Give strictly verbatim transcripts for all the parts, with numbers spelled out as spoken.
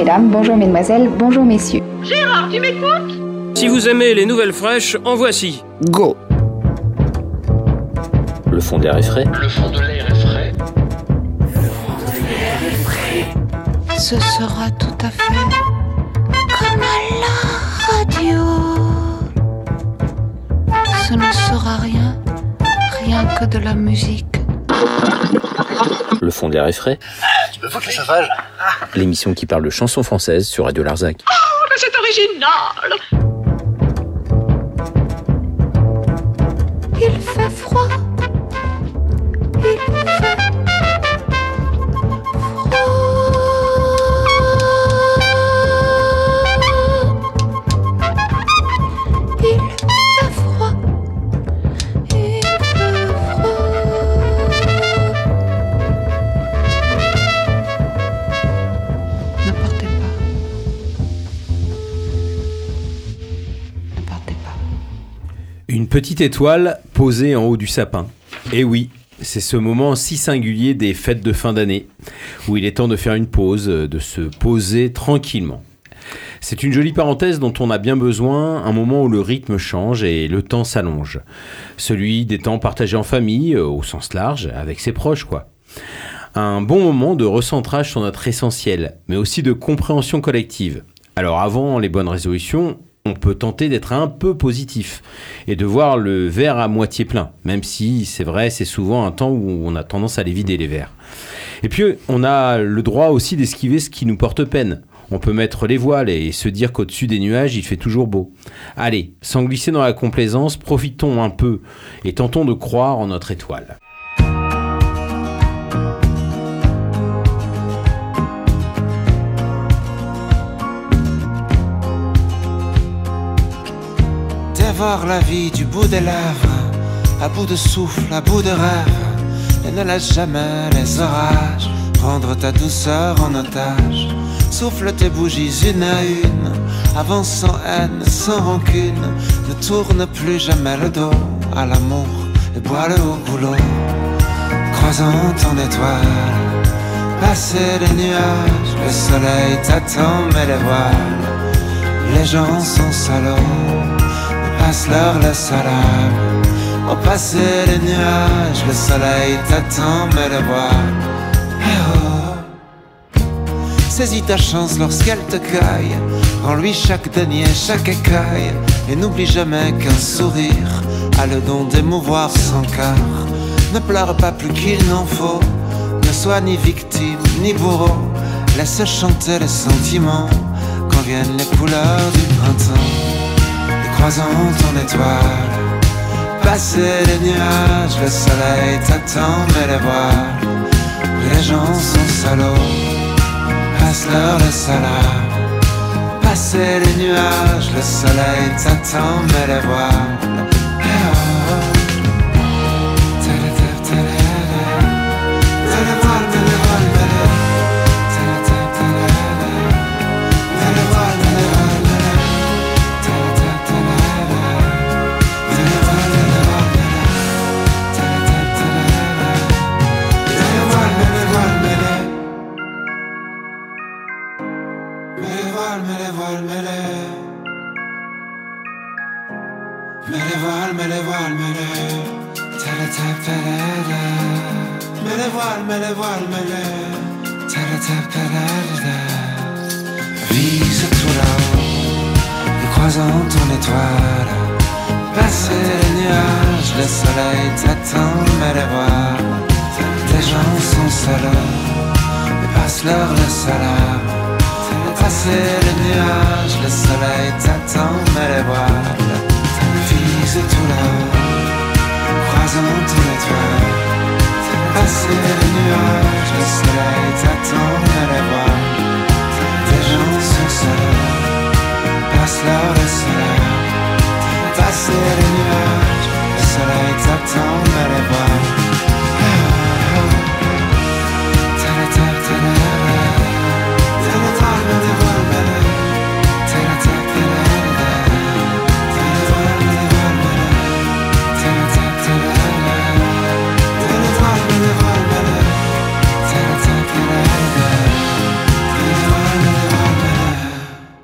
mesdames, bonjour mesdemoiselles, bonjour messieurs. Gérard, tu m'écoutes ? Si vous aimez les nouvelles fraîches, en voici. Go. Le fond de l'air est frais. Le fond de l'air est frais. Le fond de l'air est frais. Ce sera tout à fait comme à la radio. Ce ne sera rien, rien que de la musique. Le fond de l'air est frais. Ah, tu peux foutre le chauffage ? Ah. L'émission qui parle de chansons françaises sur Radio Larzac. Oh, mais c'est original ! Il fait froid. Il fait froid. Il fait froid. Il fait froid. Ne partez pas. Ne partez pas. Une petite étoile posée en haut du sapin. Et oui, c'est ce moment si singulier des fêtes de fin d'année, où il est temps de faire une pause, de se poser tranquillement. C'est une jolie parenthèse dont on a bien besoin, un moment où le rythme change et le temps s'allonge. Celui des temps partagés en famille, au sens large, avec ses proches, quoi. Un bon moment de recentrage sur notre essentiel, mais aussi de compréhension collective. Alors avant les bonnes résolutions, on peut tenter d'être un peu positif et de voir le verre à moitié plein, même si c'est vrai, c'est souvent un temps où on a tendance à les vider les verres. Et puis on a le droit aussi d'esquiver ce qui nous porte peine. On peut mettre les voiles et se dire qu'au-dessus des nuages, il fait toujours beau. Allez, sans glisser dans la complaisance, profitons un peu et tentons de croire en notre étoile. Voir la vie du bout des lèvres, à bout de souffle, à bout de rêve, et ne laisse jamais les orages prendre ta douceur en otage. Souffle tes bougies une à une, avance sans haine, sans rancune. Ne tourne plus jamais le dos à l'amour et bois-le au boulot. Croisant ton étoile, passer les nuages, le soleil t'attend mais les voiles, les gens sont salauds. Passe-leur le salam. Au passer les nuages, le soleil t'attend mais le voile. Eh oh. Saisis ta chance lorsqu'elle te caille. Rends-lui chaque denier, chaque écaille. Et n'oublie jamais qu'un sourire a le don d'émouvoir son cœur. Ne pleure pas plus qu'il n'en faut. Ne sois ni victime ni bourreau. Laisse chanter les sentiments quand viennent les couleurs du printemps. Croisant ton étoile, passer les nuages, le soleil t'attend mais les voiles, les gens sont salauds, passe-leur le salam. Passer les nuages, le soleil t'attend mais les voiles. Vise tout là-haut, et croisant ton étoile, passer les nuages, le soleil t'attend mais les voiles, les gens sont salauds, et passe-leur le salam. Passer les nuages, le soleil t'attend mais les voiles, vise tout là-haut, croisant ton étoile, passer les nuages, le soleil t'attend mais les voiles. Les gens sont seuls, passe-leur le salam. Passer les nuages, le soleil t'attend mais les voiles.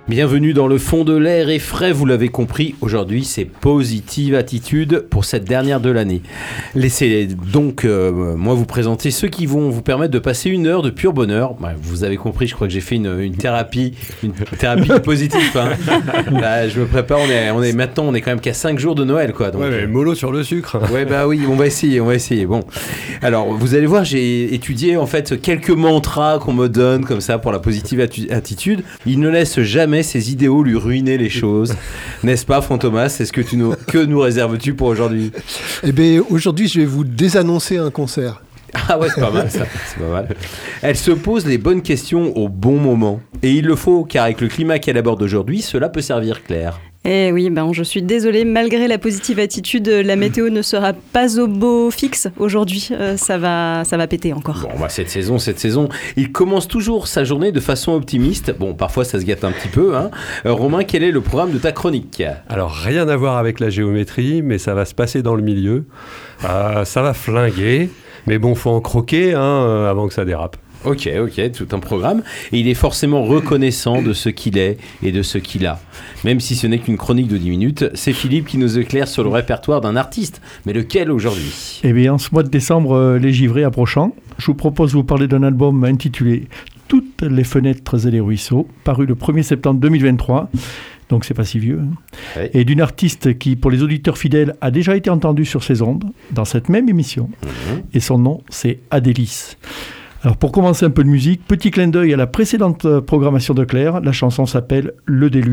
Bienvenue dans le fond de l'air est frais, vous l'avez compris, aujourd'hui c'est Positive Attitude pour cette dernière de l'année. Laissez donc euh, moi vous présenter ceux qui vont vous permettre de passer une heure de pur bonheur. Bah, vous avez compris, je crois que j'ai fait une, une thérapie, une thérapie positive. Hein. Là, je me prépare, on est, on est maintenant, on est quand même qu'à cinq jours de Noël, quoi. Donc, ouais, mais mollo sur le sucre. Ouais, bah oui, on va essayer, on va essayer. Bon, alors vous allez voir, j'ai étudié en fait quelques mantras qu'on me donne comme ça pour la Positive Attitude. Il ne laisse jamais ses idéaux lui ruiner les choses. N'est-ce pas, Fantomas? Est-ce que tu nous, que nous réserves-tu pour aujourd'hui? Eh bien, aujourd'hui, je vais vous désannoncer un concert. Ah ouais, c'est pas mal ça, c'est pas mal. Elle se pose les bonnes questions au bon moment. Et il le faut, car avec le climat qu'elle aborde aujourd'hui, cela peut servir, Claire. Eh oui, ben je suis désolée, malgré la positive attitude, la météo ne sera pas au beau fixe aujourd'hui. Euh, ça va, ça va péter encore. Bon, bah cette saison, cette saison, il commence toujours sa journée de façon optimiste. Bon, parfois ça se gâte un petit peu. Hein. Euh, Romain, quel est le programme de ta chronique? Alors, rien à voir avec la géométrie, mais ça va se passer dans le milieu. Euh, ça va flinguer, mais bon, faut en croquer hein, avant que ça dérape. Ok, ok, tout un programme. Et il est forcément reconnaissant de ce qu'il est et de ce qu'il a. Même si ce n'est qu'une chronique de dix minutes, c'est Philippe qui nous éclaire sur le répertoire d'un artiste. Mais lequel aujourd'hui? Eh bien, en ce mois de décembre, euh, les givrés approchant, je vous propose de vous parler d'un album intitulé « Toutes les fenêtres et les ruisseaux », paru le premier septembre deux mille vingt-trois. Donc c'est pas si vieux. Hein. Ouais. Et d'une artiste qui, pour les auditeurs fidèles, a déjà été entendue sur ces ondes, dans cette même émission. Mmh. Et son nom, c'est Adélis. Alors pour commencer un peu de musique, petit clin d'œil à la précédente programmation de Claire, la chanson s'appelle « Le déluge ».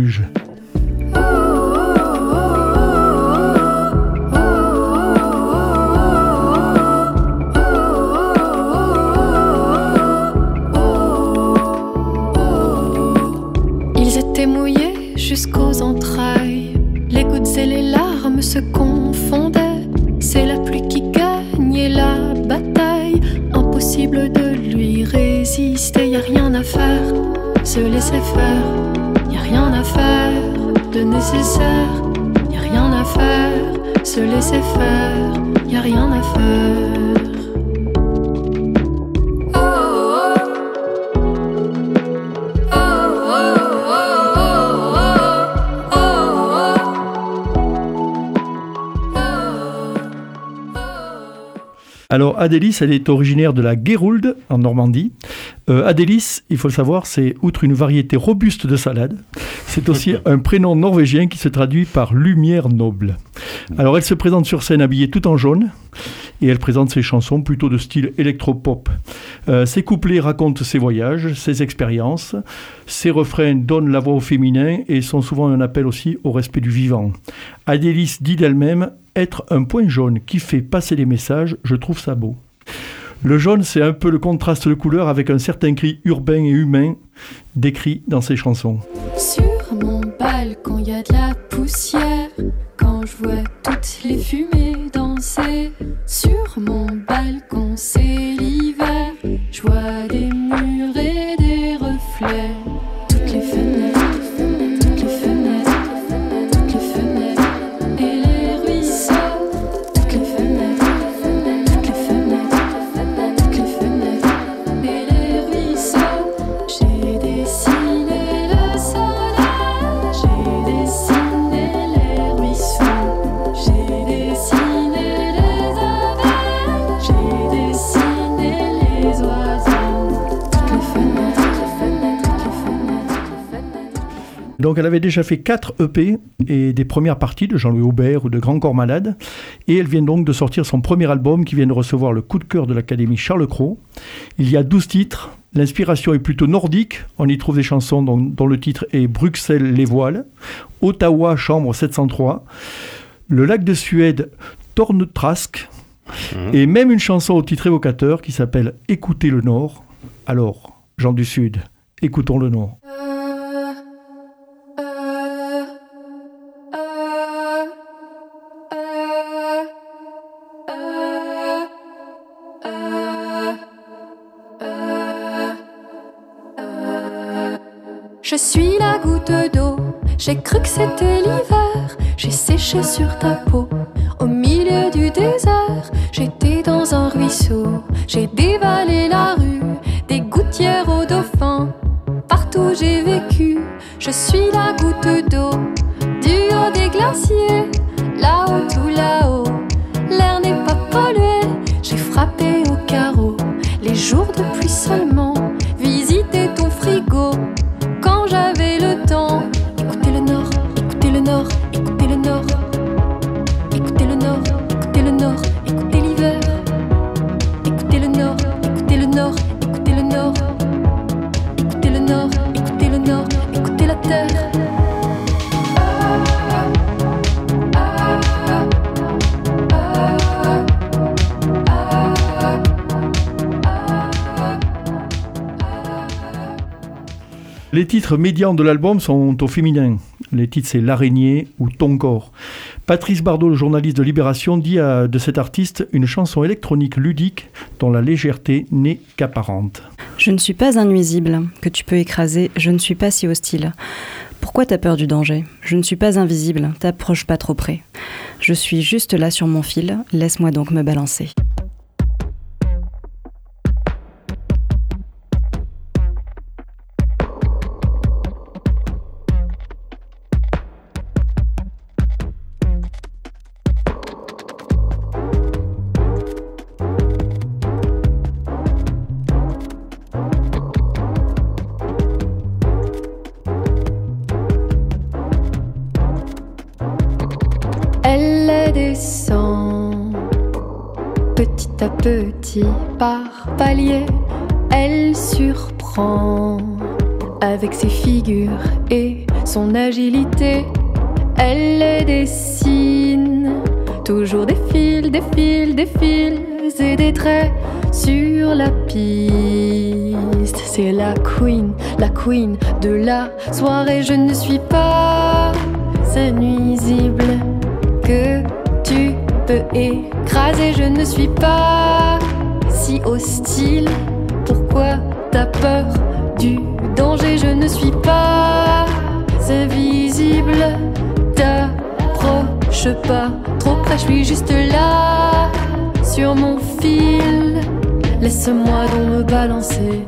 Ils étaient mouillés jusqu'aux entrailles, les gouttes et les larmes se confondaient, c'est la pluie qui gagnait la bataille, impossible de lui résister, y a rien à faire, se laisser faire, y a rien à faire de nécessaire, y a rien à faire, se laisser faire, y a rien à faire. Alors Adélis, elle est originaire de la Guéroulde, en Normandie. Euh, Adélis, il faut le savoir, c'est outre une variété robuste de salade, c'est aussi un prénom norvégien qui se traduit par lumière noble. Alors elle se présente sur scène habillée tout en jaune et elle présente ses chansons plutôt de style électropop. Euh, ses couplets racontent ses voyages, ses expériences, ses refrains donnent la voix au féminin et sont souvent un appel aussi au respect du vivant. Adélis dit d'elle-même « Être un point jaune qui fait passer les messages, je trouve ça beau ». Le jaune, c'est un peu le contraste de couleur avec un certain cri urbain et humain décrit dans ses chansons. Sur mon balcon, il y a de la poussière. Quand je vois toutes les fumées danser. Sur mon balcon, c'est l'hiver. Je vois des murs et des reflets. Toutes les fenêtres, toutes les fenêtres, toutes les fenêtres et les ruisseaux. Toutes les fenêtres, toutes les fenêtres, toutes les fenêtres et les ruisseaux. J'ai dessiné le soleil, j'ai dessiné les ruisseaux, j'ai dessiné les abeilles, j'ai dessiné les oiseaux. Toutes les fenêtres, toutes les fenêtres, toutes les fenêtres, toutes les fenêtres. Donc elle avait déjà fait quatre E P et des premières parties de Jean-Louis Aubert ou de Grand Corps Malade. Et elle vient donc de sortir son premier album qui vient de recevoir le coup de cœur de l'Académie Charles Cros. Il y a douze titres. L'inspiration est plutôt nordique. On y trouve des chansons dont, dont le titre est Bruxelles les voiles, Ottawa chambre sept cent trois, le lac de Suède Tornetrask, mmh. et même une chanson au titre évocateur qui s'appelle Écoutez le Nord. Alors, gens du Sud, écoutons le Nord. Je suis la goutte d'eau, j'ai cru que c'était l'hiver. J'ai séché sur ta peau, au milieu du désert. J'étais dans un ruisseau, j'ai dévalé la rue, des gouttières aux dauphins. Partout j'ai vécu, Je suis la goutte d'eau du haut des glaciers. Là-haut, tout là-haut, l'air n'est pas pollué. J'ai frappé au carreau les jours de pluie seulement. Visiter ton frigo quand j'avais le temps. Écoutez le nord, écoutez le nord, écoutez le nord. Écoutez le nord, écoutez le nord, écoutez l'hiver. Écoutez le nord, écoutez le nord, écoutez le nord. Écoutez le nord, écoutez le nord, écoutez la terre. Les titres médians de l'album sont au féminin. Les titres, c'est L'araignée ou Ton corps. Patrice Bardot, le journaliste de Libération, dit à, de cet artiste une chanson électronique ludique dont la légèreté n'est qu'apparente. Je ne suis pas un nuisible que tu peux écraser, je ne suis pas si hostile. Pourquoi t'as peur du danger ? Je ne suis pas invisible, t'approches pas trop près. Je suis juste là sur mon fil, laisse-moi donc me balancer. Descend petit à petit par palier, elle surprend avec ses figures et son agilité. Elle les dessine, toujours des fils, des fils, des fils et des traits sur la piste. C'est la queen, la queen de la soirée. Je ne suis pas nuisible que tu peux écraser, je ne suis pas si hostile. Pourquoi t'as peur du danger? Je ne suis pas invisible. T'approche pas trop près, je suis juste là sur mon fil. Laisse-moi donc me balancer.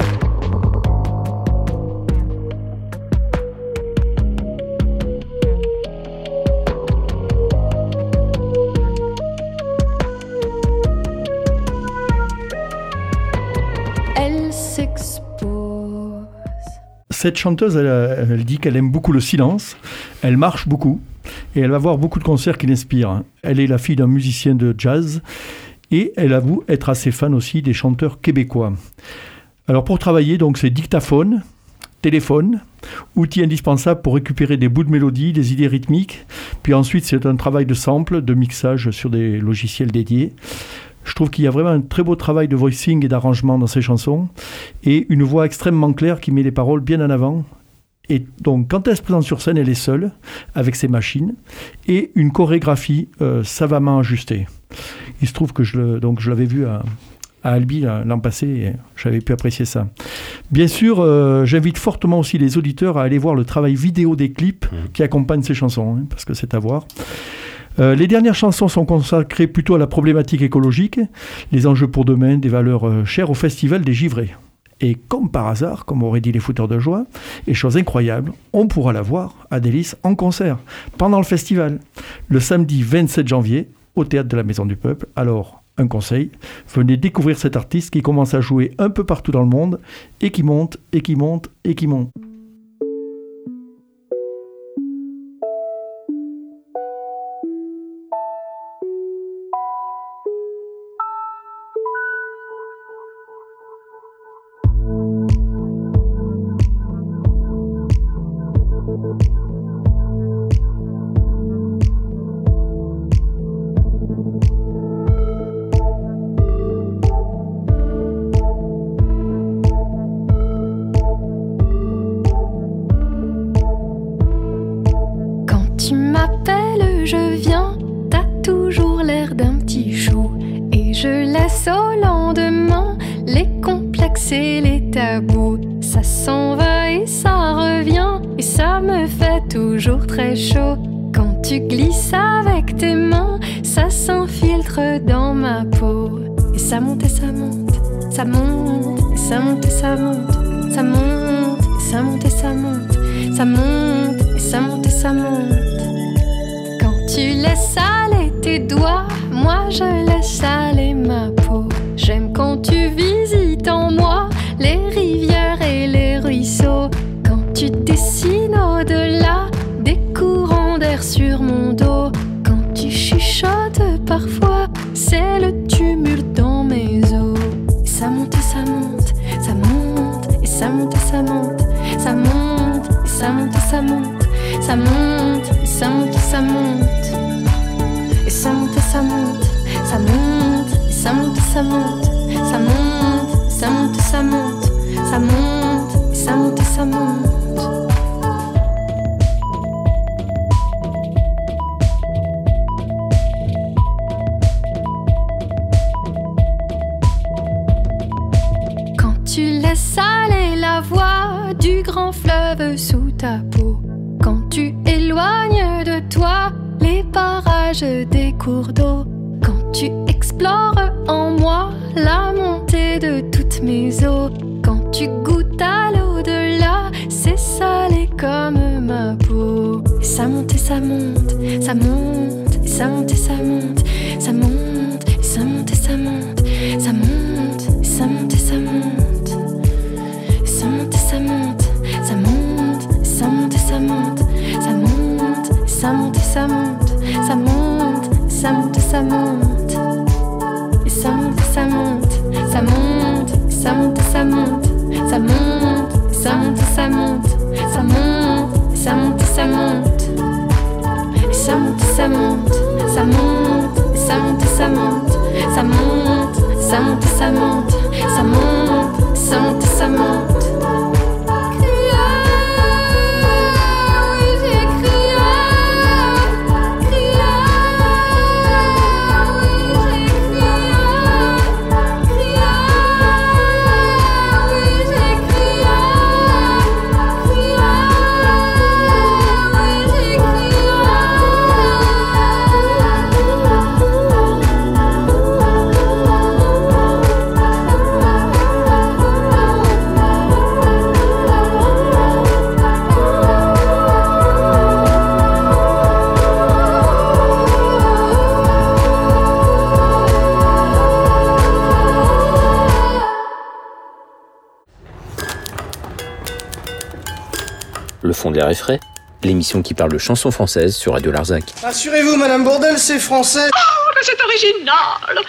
Cette chanteuse, elle, elle dit qu'elle aime beaucoup le silence, elle marche beaucoup et elle va voir beaucoup de concerts qui l'inspirent. Elle est la fille d'un musicien de jazz et elle avoue être assez fan aussi des chanteurs québécois. Alors pour travailler, donc c'est dictaphone, téléphone, outil indispensable pour récupérer des bouts de mélodie, des idées rythmiques. Puis ensuite, c'est un travail de sample, de mixage sur des logiciels dédiés. Je trouve qu'il y a vraiment un très beau travail de voicing et d'arrangement dans ces chansons et une voix extrêmement claire qui met les paroles bien en avant. Et donc, quand elle se présente sur scène, elle est seule, avec ses machines, et une chorégraphie euh, savamment ajustée. Il se trouve que je, le, donc, je l'avais vu à, à Albi l'an passé, et j'avais pu apprécier ça. Bien sûr, euh, j'invite fortement aussi les auditeurs à aller voir le travail vidéo des clips qui accompagnent ces chansons, hein, parce que c'est à voir. Euh, les dernières chansons sont consacrées plutôt à la problématique écologique, les enjeux pour demain, des valeurs euh, chères au Festival des Givrés. Et comme par hasard, comme auraient dit les fouteurs de joie, et chose incroyable, on pourra la voir à Délices en concert, pendant le festival, le samedi vingt-sept janvier, au Théâtre de la Maison du Peuple. Alors, un conseil, venez découvrir cet artiste qui commence à jouer un peu partout dans le monde, et qui monte, et qui monte, et qui monte. Toujours très chaud quand tu glisses avec tes mains, ça s'infiltre dans ma peau. Et ça monte et ça monte, ça monte, et ça monte et ça monte, ça monte, et ça monte et ça monte. ça monte et ça monte et ça monte. Quand tu laisses aller tes doigts, moi je laisse aller ma peau. J'aime quand tu visites en moi les rivières et les ruisseaux. Quand tu dessines au-delà des courants d'air sur mon dos. Quand tu chuchotes parfois, c'est le tumulte dans mes os. Et ça monte et ça monte, ça monte et ça monte et ça monte. Ça monte et ça monte et ça monte. Ça monte et ça monte et ça monte. Et ça monte et ça monte. Ça monte et ça monte et ça monte. Ça monte et ça monte et ça monte. Ça monte et ça monte et ça monte. Tu laisses aller la voix du grand fleuve sous ta peau. Quand tu éloignes de toi les parages des cours d'eau. Quand tu explores en moi la montée de toutes mes eaux. Quand tu goûtes à l'au-delà, c'est salé comme ma peau. Et ça monte et ça monte, ça monte et ça monte et ça monte. Ça monte et ça monte et ça monte. Ça monte et ça monte et ça monte. Ça monte et ça monte, ça monte, ça monte et ça monte, ça monte, ça monte et ça monte, ça monte, ça monte et ça monte, et ça monte et ça monte, ça monte, ça monte et ça monte, ça monte, ça monte et ça monte, ça monte, ça monte et ça monte, et ça monte et ça monte, ça monte, ça monte et ça monte, ça monte, ça monte et ça monte, ça monte, ça monte et ça monte. Le fond d'air est frais, l'émission qui parle de chansons françaises sur Radio Larzac. Assurez-vous, Madame Bourdelle, c'est français. Oh, que c'est original.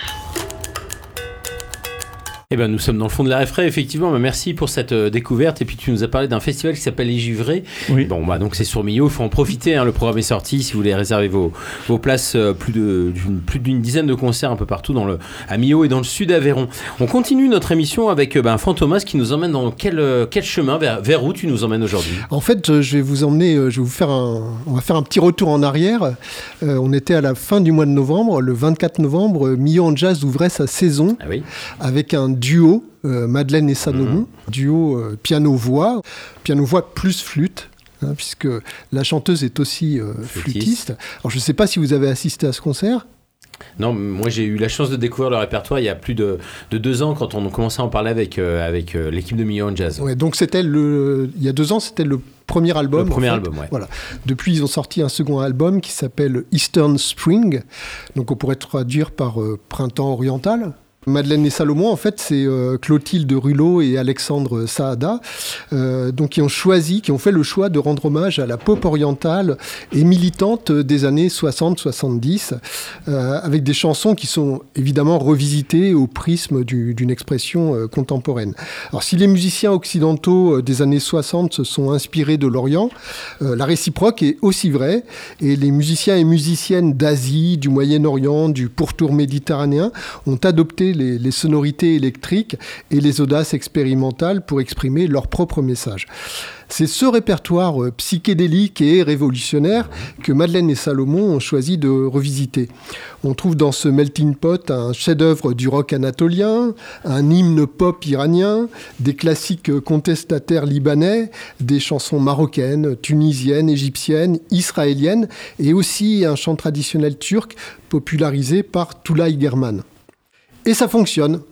Eh ben, nous sommes dans le fond de l'air frais, effectivement. Bah, merci pour cette euh, découverte. Et puis, tu nous as parlé d'un festival qui s'appelle Les Givrés. Oui. Bon, bah, donc c'est sur Millau. Il faut en profiter. Hein, le programme est sorti. Si vous voulez réserver vos, vos places, euh, plus, de, d'une, plus d'une dizaine de concerts un peu partout dans le, à Millau et dans le sud Aveyron. On continue notre émission avec euh, bah, Fantomas qui nous emmène dans quel, euh, quel chemin, vers, vers où tu nous emmènes aujourd'hui? En fait, je vais vous emmener, je vais vous faire un, on va faire un petit retour en arrière. Euh, on était à la fin du mois de novembre, le vingt-quatre novembre, Millau en Jazz ouvrait sa saison ah oui. avec un duo. Euh, Madeleine et Salomon, mmh. duo euh, piano-voix, piano-voix plus flûte, hein, puisque la chanteuse est aussi euh, flûtiste. flûtiste. Alors je ne sais pas si vous avez assisté à ce concert. Non, moi j'ai eu la chance de découvrir le répertoire il y a plus de, de deux ans quand on commençait à en parler avec, euh, avec euh, l'équipe de Millau en Jazz. Ouais, donc c'était le, il y a deux ans, c'était le premier album. Le premier en fait. album, ouais. Voilà. Depuis, ils ont sorti un second album qui s'appelle Eastern Spring, donc on pourrait traduire par euh, Printemps oriental. Madeleine et Salomon, en fait, c'est euh, Clotilde Rulot et Alexandre Saada, euh, donc qui ont choisi, qui ont fait le choix de rendre hommage à la pop orientale et militante des années soixante soixante-dix, euh, avec des chansons qui sont évidemment revisitées au prisme du, d'une expression euh, contemporaine. Alors, si les musiciens occidentaux euh, des années soixante se sont inspirés de l'Orient, euh, la réciproque est aussi vraie, et les musiciens et musiciennes d'Asie, du Moyen-Orient, du pourtour méditerranéen ont adopté Les, les sonorités électriques et les audaces expérimentales pour exprimer leur propre message. C'est ce répertoire euh, psychédélique et révolutionnaire que Madeleine et Salomon ont choisi de revisiter. On trouve dans ce melting pot un chef-d'œuvre du rock anatolien, un hymne pop iranien, des classiques contestataires libanais, des chansons marocaines, tunisiennes, égyptiennes, israéliennes et aussi un chant traditionnel turc popularisé par Tülay German. Et ça fonctionne.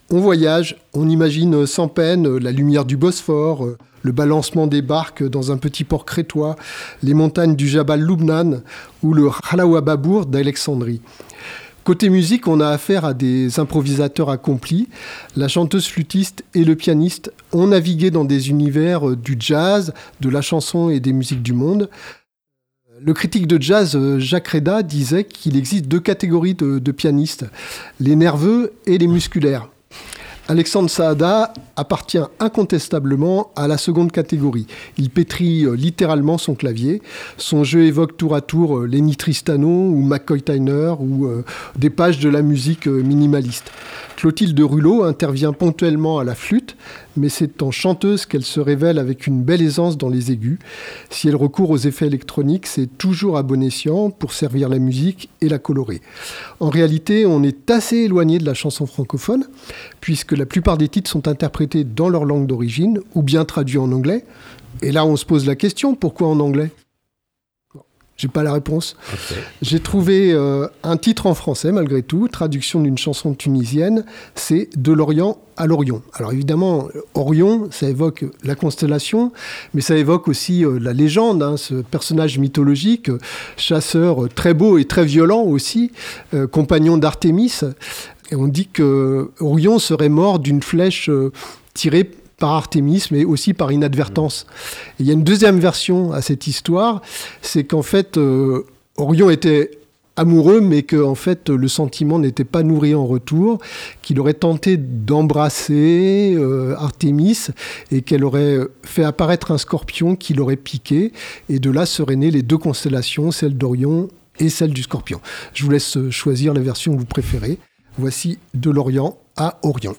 On voyage, on imagine sans peine la lumière du Bosphore, le balancement des barques dans un petit port crétois, les montagnes du Jabal Lubnan ou le Halawa Babour d'Alexandrie. Côté musique, on a affaire à des improvisateurs accomplis. La chanteuse flûtiste et le pianiste ont navigué dans des univers du jazz, de la chanson et des musiques du monde. Le critique de jazz Jacques Reda disait qu'il existe deux catégories de, de pianistes, les nerveux et les musculaires. Alexandre Saada appartient incontestablement à la seconde catégorie. Il pétrit littéralement son clavier. Son jeu évoque tour à tour Lenny Tristano ou McCoy Tyner ou euh, des pages de la musique minimaliste. Clotilde Rulot intervient ponctuellement à la flûte, mais c'est en chanteuse qu'elle se révèle avec une belle aisance dans les aigus. Si elle recourt aux effets électroniques, c'est toujours à bon escient pour servir la musique et la colorer. En réalité, on est assez éloigné de la chanson francophone, puisque la plupart des titres sont interprétés dans leur langue d'origine ou bien traduits en anglais. Et là, on se pose la question, pourquoi en anglais ? J'ai pas la réponse. Okay. J'ai trouvé euh, un titre en français, malgré tout, traduction d'une chanson tunisienne, c'est « De l'Orient à l'Orion ». Alors évidemment, Orion, ça évoque la constellation, mais ça évoque aussi euh, la légende, hein, ce personnage mythologique, euh, chasseur euh, très beau et très violent aussi, euh, compagnon d'Artémis. Et on dit que Orion serait mort d'une flèche euh, tirée par Artémis, mais aussi par inadvertance. Et il y a une deuxième version à cette histoire, c'est qu'en fait, euh, Orion était amoureux, mais que en fait, le sentiment n'était pas nourri en retour, qu'il aurait tenté d'embrasser euh, Artémis et qu'elle aurait fait apparaître un scorpion qui l'aurait piqué. Et de là seraient nées les deux constellations, celle d'Orion et celle du Scorpion. Je vous laisse choisir la version que vous préférez. Voici De l'Orient à Orion.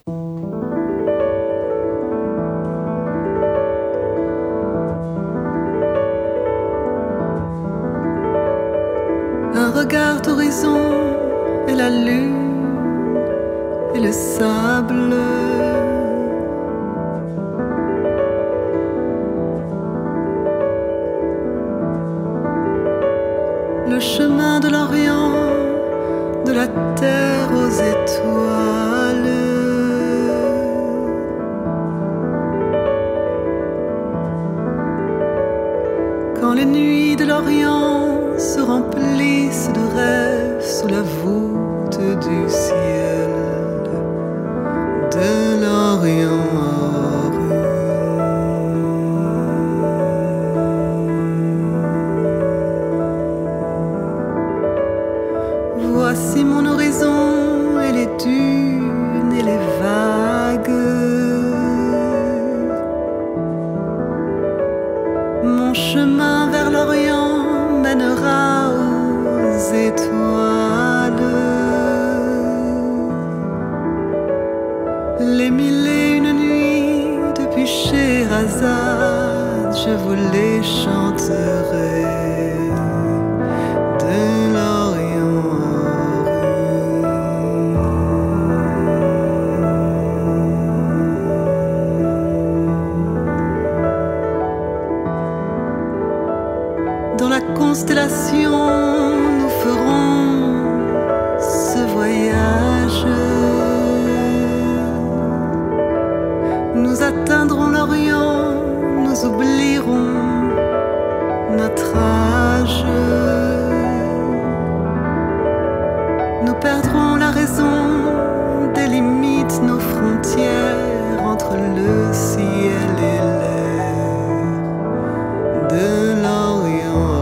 Un regard d'horizon et la lune et le sable. Le chemin de l'Orient, de la terre aux étoiles. Quand les nuits de l'Orient se remplissent de rêves sous la voûte du ciel, de l'Orient à Orion. Voici mon horizon et les dunes et les vagues. Mon chemin vers l'Orient mènera aux étoiles. Les mille et une nuits depuis Scheherazade, je vous les chanterai. De l'Orient dans la constellation, nous ferons ce voyage. Nous atteindrons l'Orient, nous oublierons notre âge. Nous perdrons la raison des limites, nos frontières entre le ciel et l'air. De l'Orient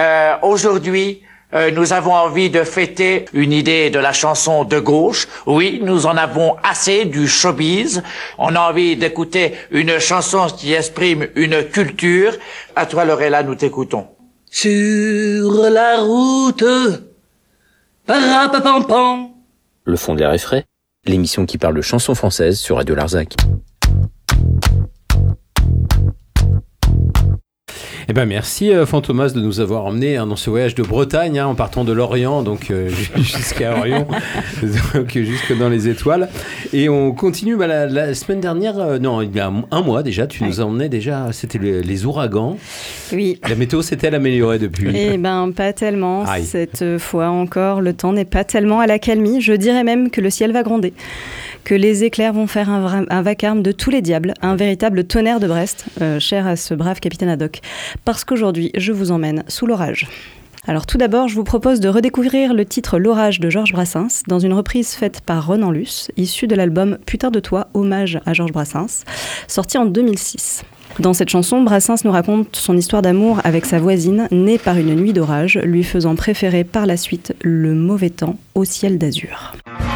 Euh, aujourd'hui, euh, nous avons envie de fêter une idée de la chanson de gauche. Oui, nous en avons assez du showbiz. On a envie d'écouter une chanson qui exprime une culture. À toi, Lorella, nous t'écoutons. Sur la route, parapapam. Le fond d'air est frais, l'émission qui parle de chansons françaises sur Radio Larzac. Eh ben merci euh, Fantomas de nous avoir emmenés hein, dans ce voyage de Bretagne hein, en partant de l'Orient donc euh, jusqu'à Orion donc jusque dans les étoiles et on continue bah, la, la semaine dernière euh, non il y a un mois déjà tu oui. nous emmenais déjà c'était le, les ouragans. Oui. La météo s'est-elle améliorée depuis? Eh ben pas tellement. Aïe. Cette fois encore le temps n'est pas tellement à l'accalmie. Je dirais même que le ciel va gronder, que les éclairs vont faire un, vra- un vacarme de tous les diables, un véritable tonnerre de Brest, euh, cher à ce brave capitaine Haddock. Parce qu'aujourd'hui, je vous emmène sous l'orage. Alors tout d'abord, je vous propose de redécouvrir le titre L'orage de Georges Brassens, dans une reprise faite par Renan Luce, issue de l'album Putain de toi, hommage à Georges Brassens, sorti en deux mille six. Dans cette chanson, Brassens nous raconte son histoire d'amour avec sa voisine, née par une nuit d'orage, lui faisant préférer par la suite le mauvais temps au ciel d'azur.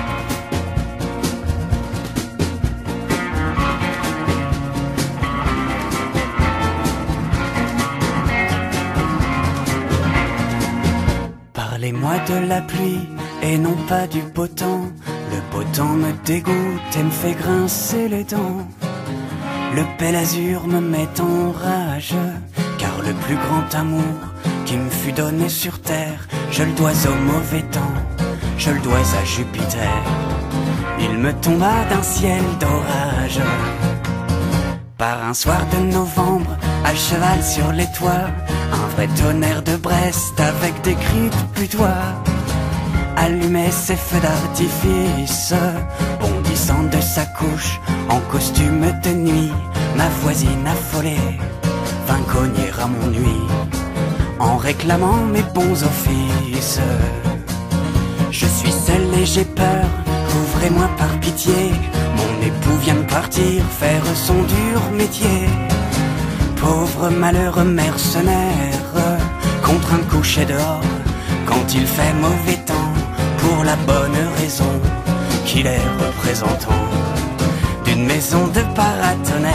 Parlez-moi de la pluie et non pas du beau temps. Le beau temps me dégoûte et me fait grincer les dents. Le bel azur me met en rage, car le plus grand amour qui me fut donné sur terre, je le dois au mauvais temps, je le dois à Jupiter. Il me tomba d'un ciel d'orage, par un soir de novembre, à cheval sur les toits, un vrai tonnerre de Brest avec des cris de putois. Allumait ses feux d'artifice, bondissant de sa couche en costume de nuit. Ma voisine affolée vint cogner à mon nuit en réclamant mes bons offices. Je suis seul et j'ai peur, ouvrez-moi par pitié. Mon époux vient de partir faire son dur métier. Pauvre malheureux mercenaire, contraint de coucher dehors quand il fait mauvais temps, pour la bonne raison qu'il est représentant d'une maison de paratonnerre.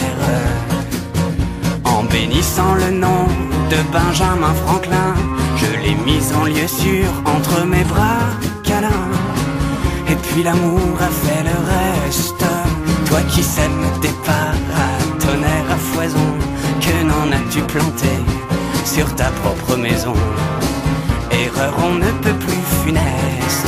En bénissant le nom de Benjamin Franklin, je l'ai mis en lieu sûr entre mes bras câlins. Et puis l'amour a fait le reste, toi qui sèmes des paratonnerres à foison, que n'en as-tu planté sur ta propre maison? Erreur on ne peut plus funeste.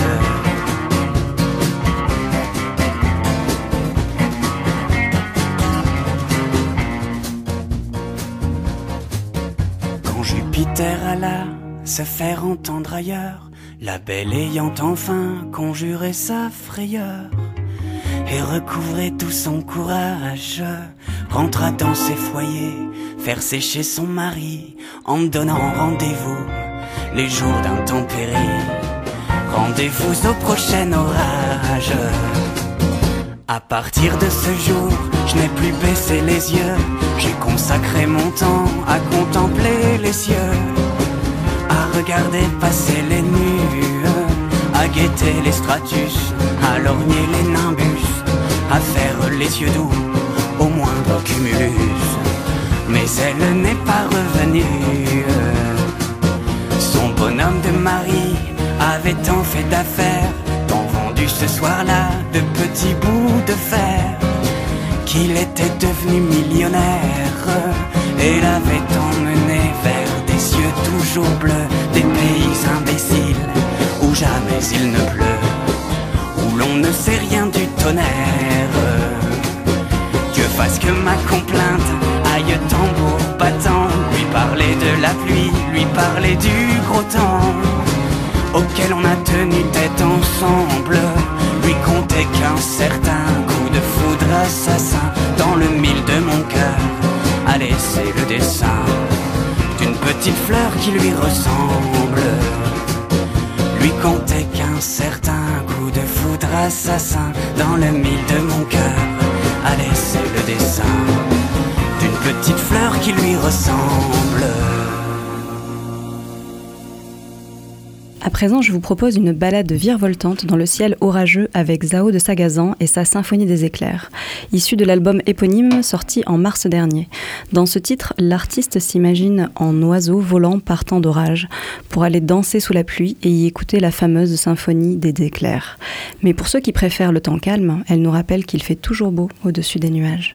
Quand Jupiter alla se faire entendre ailleurs, la belle ayant enfin conjuré sa frayeur et recouvré tout son courage, rentra dans ses foyers faire sécher son mari en donnant rendez-vous les jours d'intempéries. Rendez-vous au prochain orage. À partir de ce jour, je n'ai plus baissé les yeux. J'ai consacré mon temps à contempler les cieux, à regarder passer les nues, à guetter les stratus, à lorgner les nimbus, à faire les yeux doux au moindre cumulus. Mais elle n'est pas revenue. Son bonhomme de mari avait tant fait d'affaires, tant vendu ce soir-là de petits bouts de fer, qu'il était devenu millionnaire et l'avait emmené vers des cieux toujours bleus, des pays imbéciles où jamais il ne pleut, où l'on ne sait rien du tonnerre. Dieu fasse que ma complainte aille tambour battant, lui parler de la pluie, lui parler du gros temps auquel on a tenu tête ensemble, lui compter qu'un certain coup de foudre assassin dans le mille de mon cœur a laissé le dessin d'une petite fleur qui lui ressemble, lui compter qu'un certain coup de foudre assassin dans le mille de mon cœur a laissé le dessin d'une petite fleur qui lui ressemble. À présent, je vous propose une balade virevoltante dans le ciel orageux avec Zao de Sagazan et sa Symphonie des éclairs, issue de l'album éponyme sorti en mars dernier. Dans ce titre, l'artiste s'imagine en oiseau volant partant d'orage pour aller danser sous la pluie et y écouter la fameuse Symphonie des éclairs. Mais pour ceux qui préfèrent le temps calme, elle nous rappelle qu'il fait toujours beau au-dessus des nuages.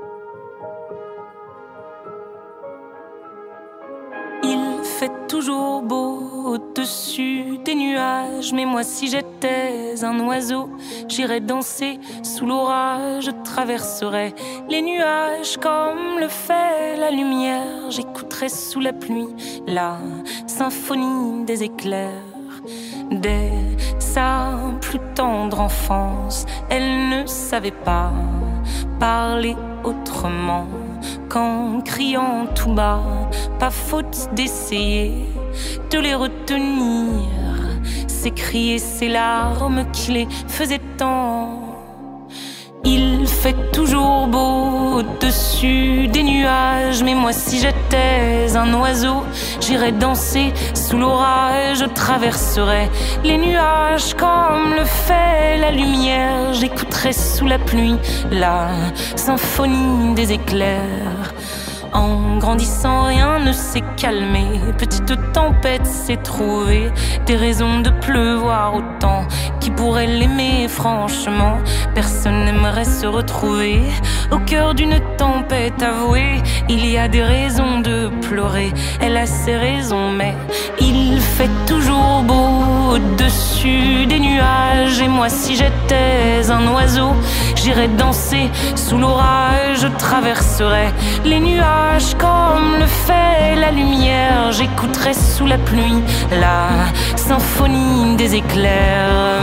Il fait toujours beau au-dessus des nuages, mais moi si j'étais un oiseau, j'irais danser sous l'orage, je traverserais les nuages comme le fait la lumière, j'écouterais sous la pluie la symphonie des éclairs. Dès sa plus tendre enfance, elle ne savait pas parler autrement qu'en criant tout bas, pas faute d'essayer de les retenir, ces cris et ces larmes qui les faisaient tant. Il fait toujours beau au-dessus des nuages, mais moi si j'étais un oiseau, j'irais danser sous l'orage, je traverserais les nuages comme le fait la lumière, j'écouterais sous la pluie la symphonie des éclairs. En grandissant, rien ne s'est calmé. Petite tempête s'est trouvée des raisons de pleuvoir autant. Qui pourrait l'aimer, franchement? Personne n'aimerait se retrouver au cœur d'une tempête avouée. Il y a des raisons de pleurer, elle a ses raisons, mais il fait toujours beau au-dessus des nuages. Et moi, si j'étais un oiseau, j'irais danser sous l'orage, je traverserais les nuages comme le fait la lumière, j'écouterai sous la pluie la symphonie des éclairs.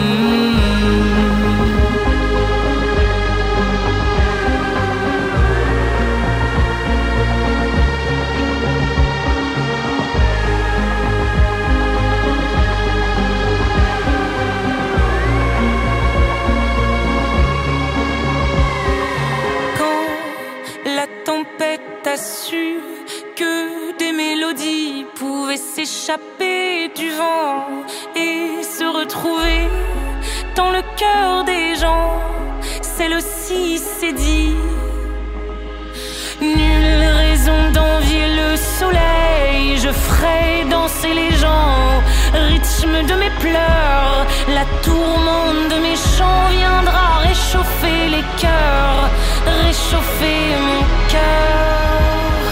Quand la tempête a su que des mélodies pouvaient s'échapper du vent et se retrouver dans le cœur des gens, celle-ci s'est dit: nulle raison d'envier le soleil, je ferai danser les gens, rythme de mes pleurs, la tourmente de mes chants viendra réchauffer les cœurs, réchauffer mon cœur.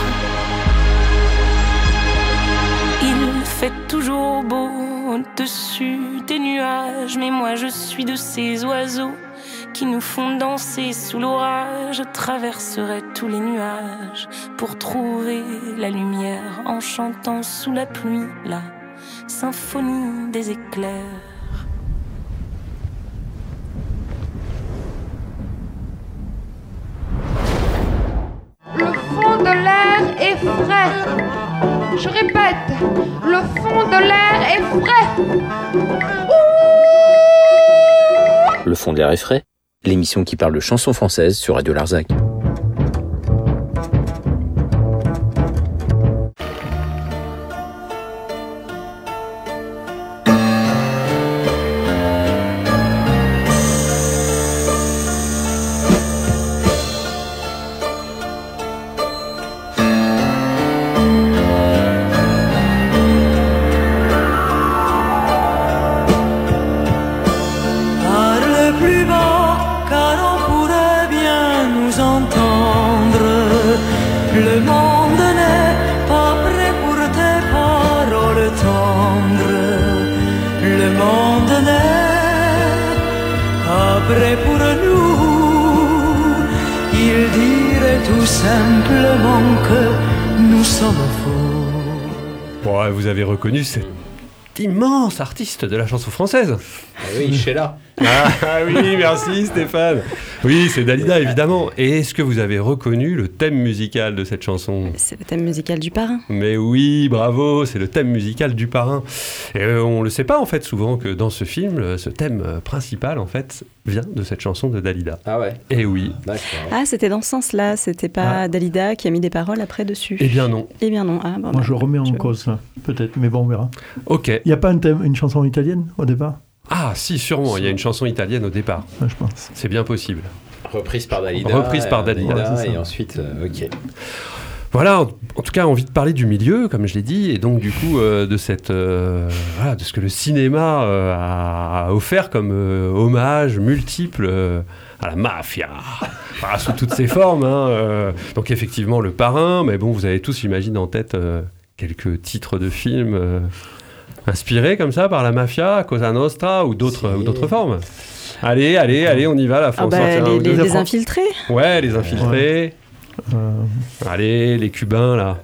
Il fait toujours beau au-dessus des nuages, mais moi je suis de ces oiseaux qui nous font danser sous l'orage. Je traverserai tous les nuages pour trouver la lumière en chantant sous la pluie la symphonie des éclairs. Le fond de l'air est frais. Je répète, le fond de l'air est frais. Ouh! Le fond de l'air est frais, l'émission qui parle de chansons françaises sur Radio Larzac. Le monde n'est pas prêt pour tes paroles tendres. Le monde n'est pas prêt pour nous. Il dirait tout simplement que nous sommes fous. Bon, vous avez reconnu cet immense artiste de la chanson française. Ah oui, Sheila. Ah, ah oui, merci Stéphane. Oui, c'est Dalida, évidemment. Et est-ce que vous avez reconnu le thème musical de cette chanson ? C'est le thème musical du Parrain. Mais oui, bravo, c'est le thème musical du Parrain. Et euh, on le sait pas, en fait, souvent, que dans ce film, ce thème principal, en fait, vient de cette chanson de Dalida. Ah ouais ? Et oui. D'accord. Ah, c'était dans ce sens-là, c'était pas Ah. Dalida qui a mis des paroles après dessus. Eh bien non. Eh bien non. Ah, bon, Moi, bah, je remets en je- cause, ça, peut-être, mais bon, on verra. Ok. Il n'y a pas un thème, une chanson italienne au départ ? Ah, si, sûrement. Il y a une chanson italienne au départ. Ouais, je pense. C'est bien possible. Reprise par Dalida. Reprise par Dalida, Dalida, c'est ça. et ensuite, euh, ok. Voilà, en, en tout cas, envie de parler du milieu, comme je l'ai dit, et donc du coup euh, de cette, euh, voilà, de ce que le cinéma euh, a, a offert comme euh, hommage multiple euh, à la mafia, voilà, sous toutes ses formes. Hein, euh. Donc effectivement, Le Parrain, mais bon, vous avez tous, j'imagine, en tête euh, quelques titres de films euh, inspirés comme ça par la mafia, Cosa Nostra ou d'autres, ou d'autres formes. Allez, allez, allez, on y va, la Ah France. bah, les, les, les infiltrés. Ouais, les infiltrés. Euh, Allez, les Cubains, là.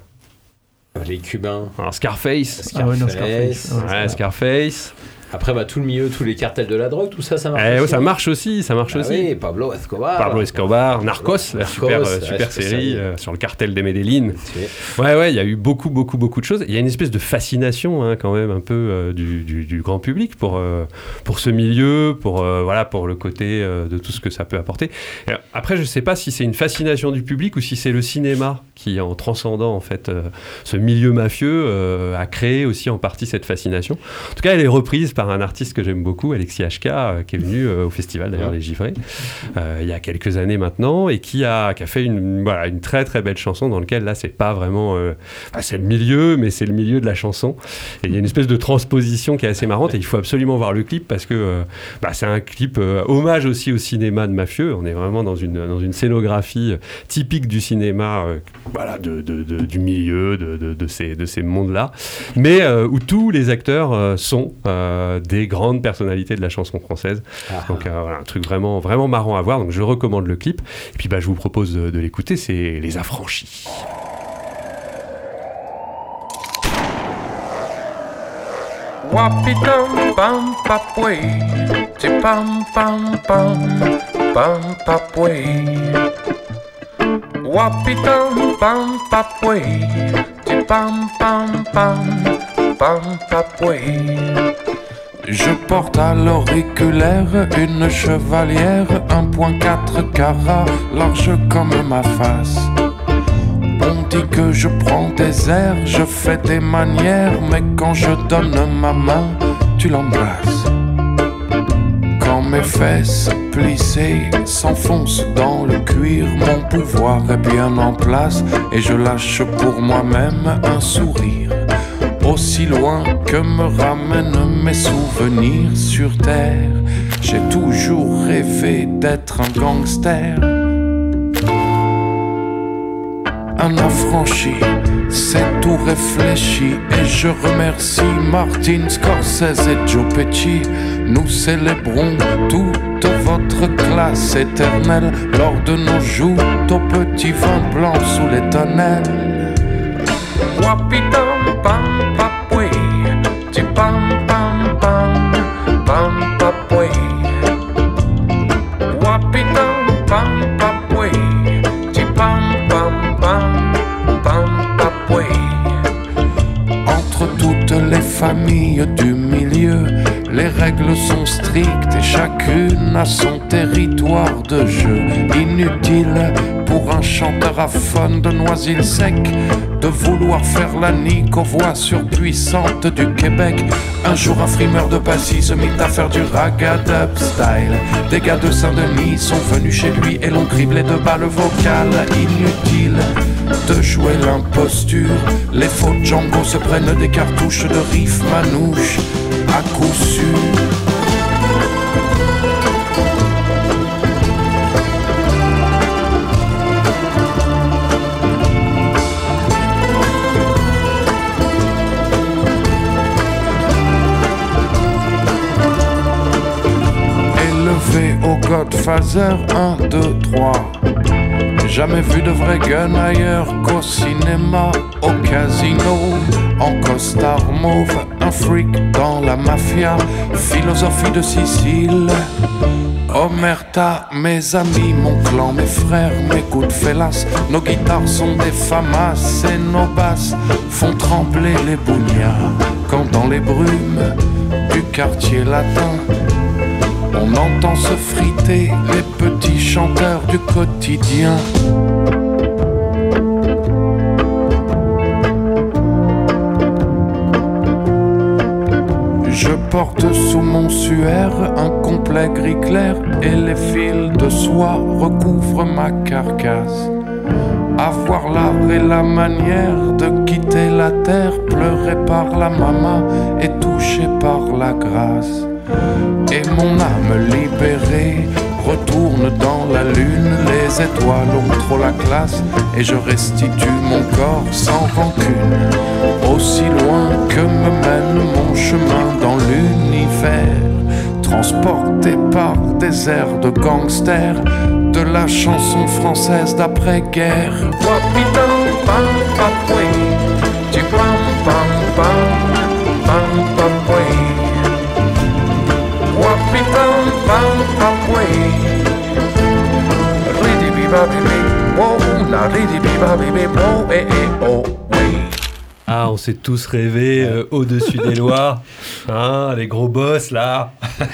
Les Cubains. Alors, Scarface. Ah ouais, non, Scarface. Ouais, Ouais, Scarface. Après, bah, tout le milieu, tous les cartels de la drogue, tout ça, ça marche. Eh, aussi, ça hein. marche aussi, ça marche Ah aussi. oui, Pablo Escobar. Pablo Escobar, Narcos, la Narcos, super, euh, ouais, super super série série. euh, sur le cartel des Medellín. Ouais, ouais, il y a eu beaucoup, beaucoup, beaucoup de choses. Il y a une espèce de fascination, hein, quand même, un peu euh, du, du, du grand public pour, euh, pour ce milieu, pour, euh, voilà, pour le côté euh, de tout ce que ça peut apporter. Alors, après, je sais pas si c'est une fascination du public ou si c'est le cinéma qui, en transcendant en fait euh, ce milieu mafieux, euh, a créé aussi en partie cette fascination. En tout cas, elle est reprise par un artiste que j'aime beaucoup, Alexis H K, euh, qui est venu euh, au festival d'ailleurs Les Givrés euh, il y a quelques années maintenant et qui a, qui a fait une, voilà, une très très belle chanson dans laquelle là c'est pas vraiment euh, bah, c'est le milieu mais c'est le milieu de la chanson et il y a une espèce de transposition qui est assez marrante et il faut absolument voir le clip parce que euh, bah, c'est un clip euh, hommage aussi au cinéma de mafieux. On est vraiment dans une, dans une scénographie typique du cinéma euh, voilà, de, de, de, du milieu de, de, de, ces, de ces mondes là mais euh, où tous les acteurs euh, sont euh, des grandes personnalités de la chanson française. Ah. Donc euh, voilà, un truc vraiment, vraiment marrant à voir. Donc je recommande le clip. Et puis bah, je vous propose de, de l'écouter. C'est Les Affranchis. Wapitam pam papwe, ti pam pam pam pam papwe. Wapitam pam papwe, ti pam pam pam pam papwe. Je porte à l'auriculaire une chevalière, un point quatre carats, large comme ma face. On dit que je prends des airs, je fais des manières, mais quand je donne ma main, tu l'embrasses. Quand mes fesses plissées s'enfoncent dans le cuir, mon pouvoir est bien en place et je lâche pour moi-même un sourire. Aussi loin que me ramènent mes souvenirs sur terre, j'ai toujours rêvé d'être un gangster. Un affranchi, c'est tout réfléchi. Et je remercie Martin Scorsese et Joe Pesci. Nous célébrons toute votre classe éternelle lors de nos joutes au petit vin blanc sous les tonnelles. Wapitam pam papwe, ti pam pam pam pam papwe. Wapitam pam papwe, ti pam pam pam pam papwe. Entre toutes les familles du milieu, les règles sont strictes et chacune a son territoire de jeu. Inutile pour un chanteur aphone de Noisy-le-Sec de vouloir faire la nique aux voix surpuissantes du Québec. Un jour un frimeur de Passy se mit à faire du ragga-dub style. Des gars de Saint-Denis sont venus chez lui et l'ont criblé de balles vocales. Inutile de jouer l'imposture, les faux Django se prennent des cartouches de riff manouche à coup sûr. Élevé au Godfather, un, deux, trois. Jamais vu de vrai gun ailleurs qu'au cinéma, au casino, en costard mauve, un freak dans la mafia, philosophie de Sicile. Omerta, mes amis, mon clan, mes frères, mes coups de félas, nos guitares sont des famas et nos basses font trembler les bougnats. Quand dans les brumes du quartier latin, on entend se friter les petits chanteurs du quotidien. Je porte sous mon suaire un complet gris clair et les fils de soie recouvrent ma carcasse. Avoir l'art et la manière de quitter la terre, pleuré par la maman et touché par la grâce. Et mon âme libérée retourne dans la lune, les étoiles ont trop la classe et je restitue mon corps sans rancune, aussi loin que me mène mon chemin dans l'univers, transporté par des airs de gangsters de la chanson française d'après-guerre. Ah, on s'est tous rêvé euh, au-dessus des lois, hein, les gros boss là.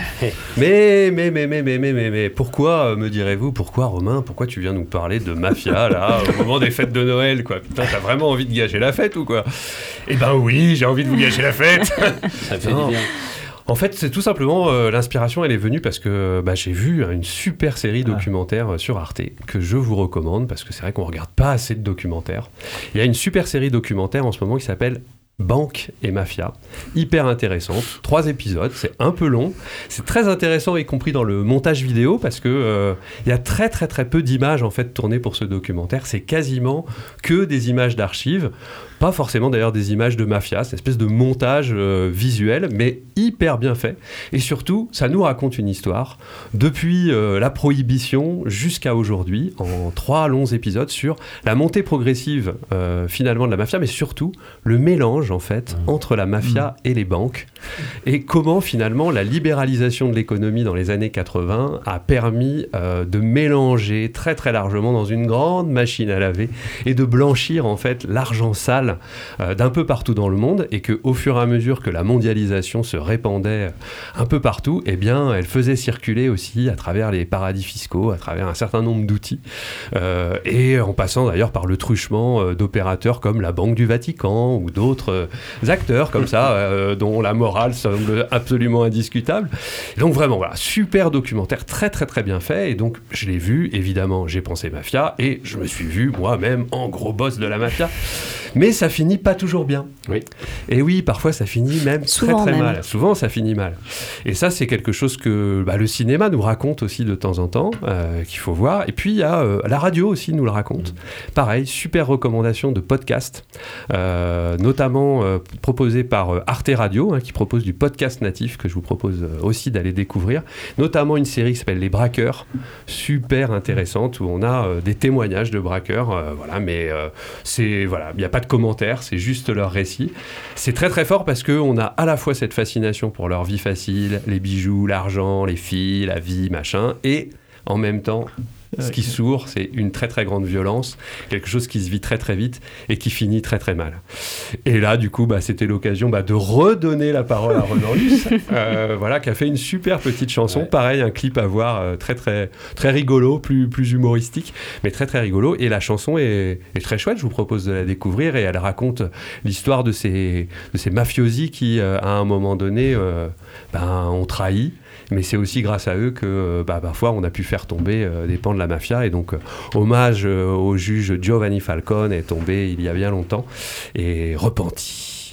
mais, mais, mais, mais, mais, mais, mais, mais, pourquoi, me direz-vous, pourquoi Romain, pourquoi tu viens nous parler de mafia là, au moment des fêtes de Noël, quoi? Putain, t'as vraiment envie de gâcher la fête ou quoi? Eh ben oui, j'ai envie de vous gâcher la fête. Ça fait du bien. En fait, c'est tout simplement, euh, l'inspiration, elle est venue parce que bah, j'ai vu une super série documentaire ah. sur Arte que je vous recommande parce que c'est vrai qu'on ne regarde pas assez de documentaires. Il y a une super série documentaire en ce moment qui s'appelle Banque et Mafia, hyper intéressante, trois épisodes, c'est un peu long, c'est très intéressant y compris dans le montage vidéo parce que euh, il y a très très très peu d'images en fait tournées pour ce documentaire, c'est quasiment que des images d'archives, pas forcément d'ailleurs des images de mafia, c'est une espèce de montage euh, visuel mais hyper bien fait et surtout ça nous raconte une histoire depuis euh, la prohibition jusqu'à aujourd'hui en trois longs épisodes sur la montée progressive euh, finalement de la mafia mais surtout le mélange en fait mmh. entre la mafia mmh. et les banques et comment finalement la libéralisation de l'économie dans les années quatre-vingts a permis euh, de mélanger très très largement dans une grande machine à laver et de blanchir en fait l'argent sale euh, d'un peu partout dans le monde et qu'au fur et à mesure que la mondialisation se répandait un peu partout, eh bien elle faisait circuler aussi à travers les paradis fiscaux, à travers un certain nombre d'outils euh, et en passant d'ailleurs par le truchement euh, d'opérateurs comme la Banque du Vatican ou d'autres acteurs comme ça, euh, dont la morale semble absolument indiscutable. Et donc vraiment, voilà, super documentaire, très très très bien fait. Et donc je l'ai vu, évidemment, j'ai pensé mafia et je me suis vu moi-même en gros boss de la mafia. Mais ça finit pas toujours bien. Oui. Et oui, parfois ça finit même Souvent très très même. mal. Souvent ça finit mal. Et ça c'est quelque chose que bah, le cinéma nous raconte aussi de temps en temps, euh, qu'il faut voir. Et puis il y a euh, la radio aussi nous le raconte. Mmh. Pareil, super recommandation de podcast, euh, notamment Euh, proposé par euh, Arte Radio, hein, qui propose du podcast natif que je vous propose euh, aussi d'aller découvrir, notamment une série qui s'appelle Les Braqueurs, super intéressante où on a euh, des témoignages de braqueurs, euh, voilà, mais euh, c'est voilà, il n'y a pas de commentaires, c'est juste leur récit. C'est très très fort parce que on a à la fois cette fascination pour leur vie facile, les bijoux, l'argent, les filles, la vie, machin, et en même temps ce qui sourd, c'est une très très grande violence, quelque chose qui se vit très très vite et qui finit très très mal. Et là, du coup, bah, c'était l'occasion bah, de redonner la parole à Renan Luce, euh, voilà, qui a fait une super petite chanson, ouais. Pareil, un clip à voir euh, très très très rigolo, plus plus humoristique, mais très très rigolo. Et la chanson est, est très chouette. Je vous propose de la découvrir et elle raconte l'histoire de ces de ces mafiosi qui, euh, à un moment donné, euh, ben, ont trahi. Mais c'est aussi grâce à eux que bah, parfois on a pu faire tomber euh, des pans de la mafia. Et donc, euh, hommage euh, au juge Giovanni Falcone est tombé il y a bien longtemps et repenti.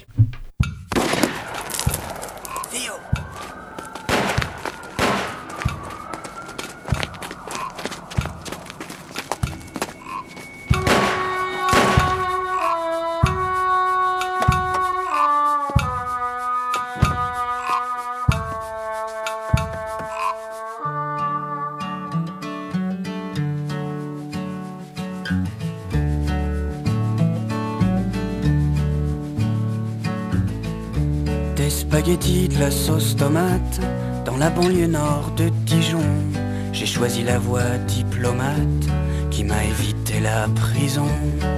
des spaghettis, de la sauce tomate, dans la banlieue nord de Dijon. J'ai choisi la voie diplomate qui m'a évité la prison.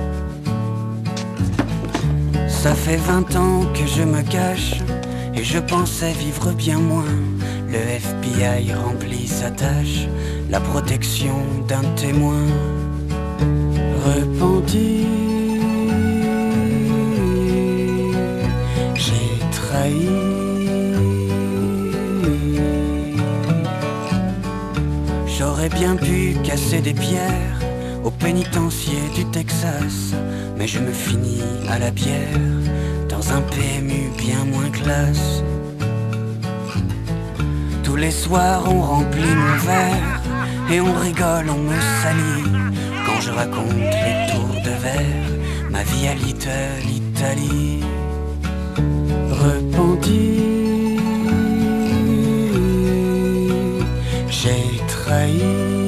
Ça fait vingt ans que je me cache et je pensais vivre bien moins. Le F B I remplit sa tâche, la protection d'un témoin. Repenti, j'ai trahi. J'aurais bien pu casser des pierres au pénitencier du Texas, mais je me finis à la bière dans un P M U bien moins classe. Tous les soirs on remplit mon verre et on rigole, on me salit quand je raconte les tours de verre, ma vie à Little Italy. Repenti, j'ai trahi.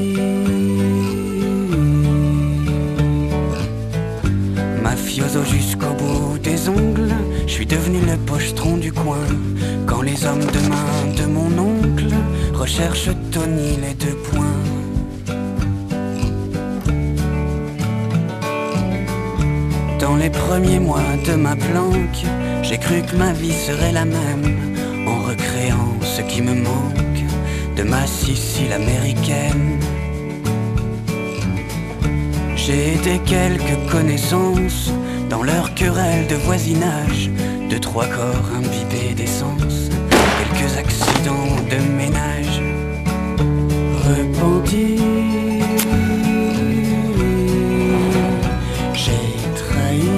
Mafioso jusqu'au bout des ongles, je suis devenu le pochetron du coin. Quand les hommes de main de mon oncle recherchent Tony les deux points. Dans les premiers mois de ma planque, j'ai cru que ma vie serait la même, en recréant ce qui me manque de ma Sicile américaine. J'ai aidé quelques connaissances dans leur querelle de voisinage, deux, trois corps imbibés d'essence, quelques accidents de ménage. Repenti, j'ai trahi.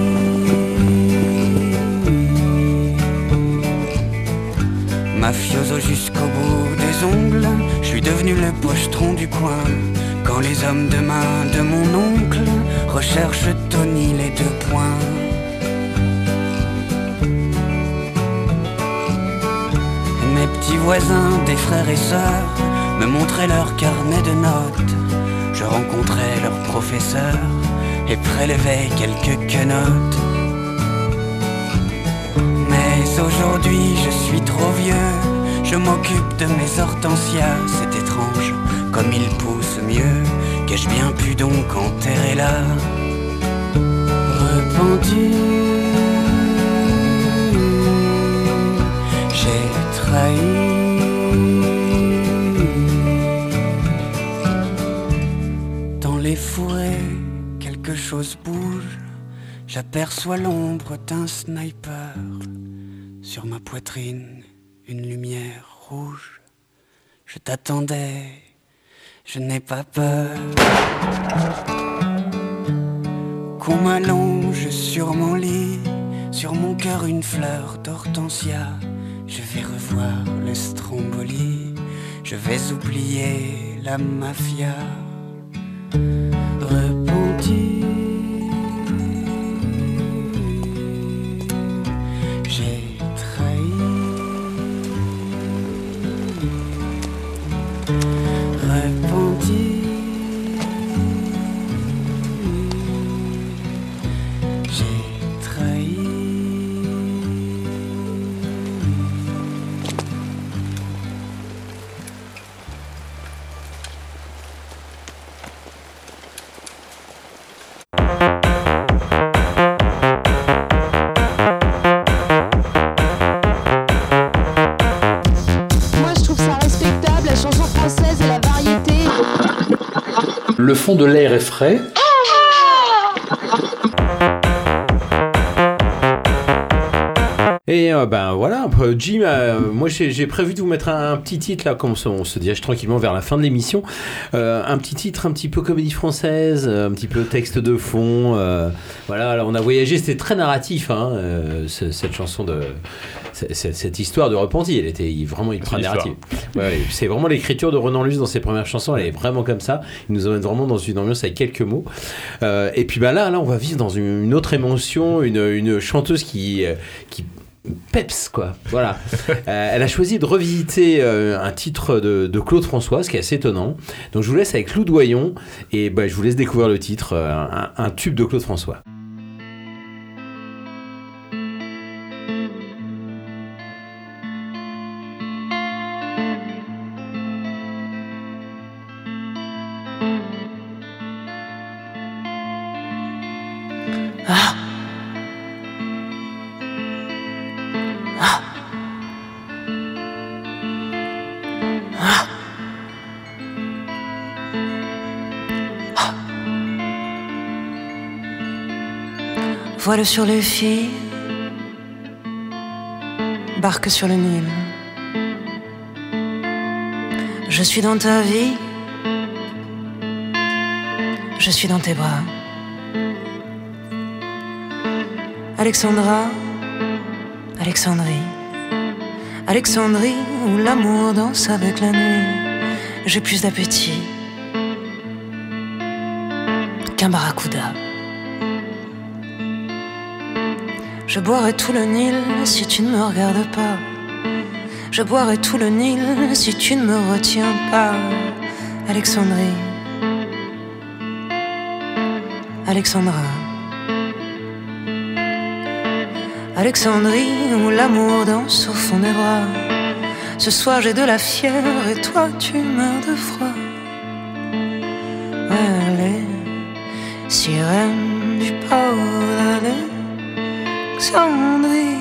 Mafioso jusqu'au bout des ongles, je suis devenu le pochetron du coin. Quand les hommes de main de mon oncle recherchent Tony les deux points. Mes petits voisins, des frères et sœurs, me montraient leur carnet de notes. Je rencontrais leurs professeurs et prélevais quelques quenottes. Mais aujourd'hui je suis trop vieux, je m'occupe de mes hortensias. C'est étrange, comme ils poussent mieux, qu'ai-je bien pu donc enterrer là. Repenti, j'ai trahi. Dans les fourrés, quelque chose bouge, j'aperçois l'ombre d'un sniper. Sur ma poitrine, une lumière rouge. Je t'attendais, je n'ai pas peur. Qu'on m'allonge sur mon lit, sur mon cœur une fleur d'hortensia. Je vais revoir le Stromboli, je vais oublier la mafia. Repenti, j'ai trahi. Repenti, j'ai trahi. Le fond de l'air est frais. Et euh, ben voilà, Jim, euh, moi j'ai, j'ai prévu de vous mettre un, un petit titre là, comme on se, on se dirige tranquillement vers la fin de l'émission. Euh, un petit titre un petit peu comédie française, un petit peu texte de fond. Euh, voilà, alors on a voyagé, c'était très narratif, hein, euh, ce, cette chanson de. Cette, cette histoire de Repenti, elle était vraiment ultra narrative. Ouais, c'est vraiment l'écriture de Renan Luce dans ses premières chansons, elle est vraiment comme ça. Il nous emmène vraiment dans une ambiance avec quelques mots. Euh, et puis bah là, là, on va vivre dans une, une autre émotion, une, une chanteuse qui, qui peps quoi. Voilà. euh, elle a choisi de revisiter euh, un titre de, de Claude François, ce qui est assez étonnant. Donc je vous laisse avec Lou Doyon et bah, je vous laisse découvrir le titre, euh, un, un tube de Claude François. Voile sur les filles, barque sur le Nil. Je suis dans ta vie, je suis dans tes bras. Alexandra, Alexandrie, Alexandrie où l'amour danse avec la nuit. J'ai plus d'appétit qu'un barracuda. Je boirai tout le Nil si tu ne me regardes pas. Je boirai tout le Nil si tu ne me retiens pas. Alexandrie, Alexandra, Alexandrie où l'amour danse au fond des bras. Ce soir j'ai de la fièvre et toi tu meurs de froid. Ouais, les sirènes du port d'Alexandrie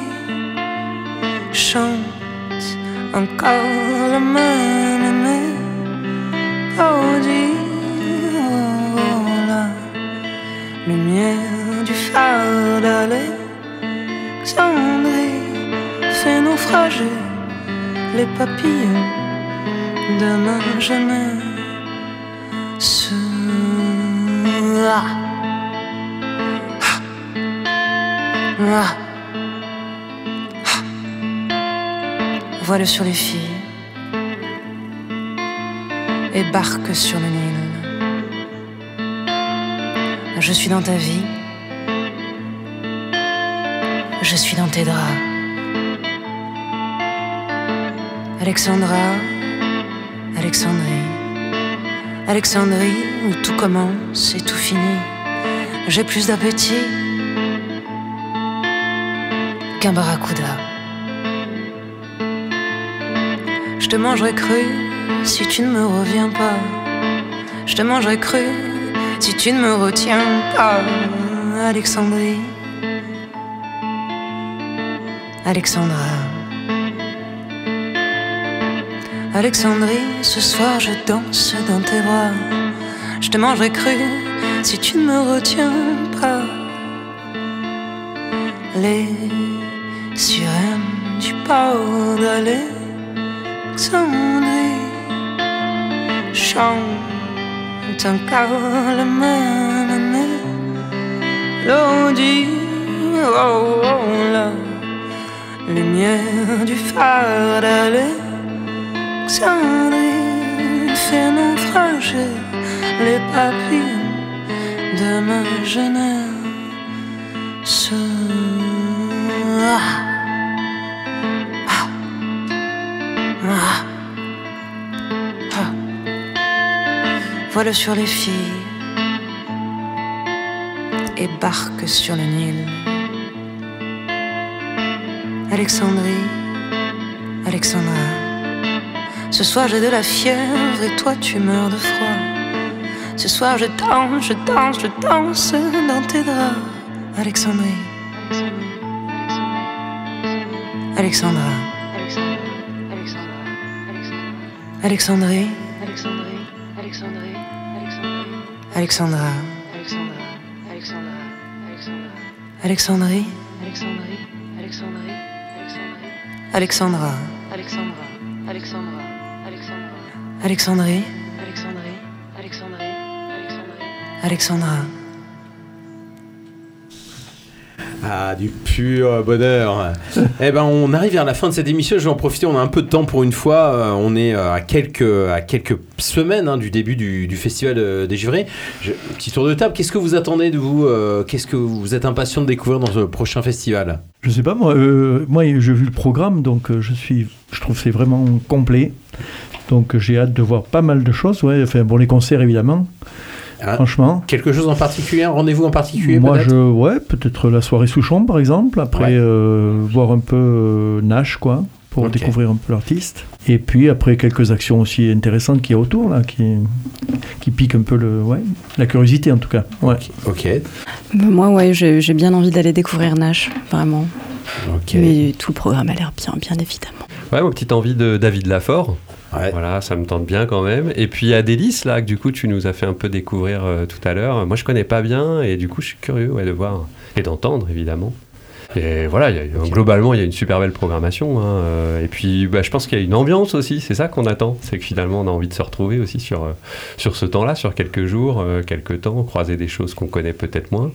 chantent encore la même mélodie. Oh, la lumière du phare d'Alexandrie fait naufrager les papillons de ma jeunesse. Ah. Ah. Ah. Voile sur les filles et barque sur le Nil. Je suis dans ta vie, je suis dans tes draps. Alexandra, Alexandrie, Alexandrie où tout commence et tout finit. J'ai plus d'appétit qu'un barracuda. Je te mangerai cru si tu ne me reviens pas. Je te mangerai cru si tu ne me retiens pas. Alexandrie, Alexandra, Alexandrie, ce soir je danse dans tes bras. Je te mangerai cru si tu ne me retiens pas. Les sirènes du port d'Alexandrie chantent encore la même mélodie. Oh, oh, la lumière du phare d'Alexandrie fait naufrager les papillons de ma jeunesse. Ah. Ah. Ah. Ah. Voile sur les filles et barque sur le Nil. Alexandrie, Alexandra, ce soir j'ai de la fièvre et toi tu meurs de froid. Ce soir je danse, je danse, je danse dans tes draps. Alexandrie, Alexandra, Alexandrie, Alexandra, Alexandrie, Alexandra, Alexandrie, Alexandra. Ah, du pur bonheur. Eh ben, on arrive vers la fin de cette émission. Je vais en profiter. On a un peu de temps pour une fois. On est à quelques, à quelques semaines hein, du début du, du festival des Givrés. Je, petit tour de table. Qu'est-ce que vous attendez de vous euh, Qu'est-ce que vous êtes impatient de découvrir dans ce prochain festival? Je sais pas, moi, euh, moi j'ai vu le programme, donc euh, je suis, je trouve que c'est vraiment complet. Donc j'ai hâte de voir pas mal de choses. Ouais, enfin, bon, les concerts évidemment. Ah, franchement. Quelque chose en particulier, un rendez-vous en particulier Moi, peut-être je, ouais, peut-être la soirée Souchon, par exemple. Après, ouais. euh, voir un peu euh, Nash, quoi, pour okay. découvrir un peu l'artiste. Et puis, après, quelques actions aussi intéressantes qu'il y a autour, là, qui, qui piquent un peu le, ouais, la curiosité, en tout cas. Ouais. Ok. Moi, ouais, j'ai, j'ai bien envie d'aller découvrir Nash, vraiment. Ok. Mais tout le programme a l'air bien, bien évidemment. Ouais, ma petite envie de David Lafort. Ouais. Voilà, ça me tente bien quand même. Et puis Adélis, là, que du coup, tu nous as fait un peu découvrir euh, tout à l'heure. Moi, je connais pas bien et du coup, je suis curieux ouais, de voir et d'entendre, évidemment. Et voilà, y a, okay. globalement, il y a une super belle programmation. Hein, euh, et puis, bah, je pense qu'il y a une ambiance aussi. C'est ça qu'on attend. C'est que finalement, on a envie de se retrouver aussi sur, euh, sur ce temps-là, sur quelques jours, euh, quelques temps, croiser des choses qu'on connaît peut-être moins.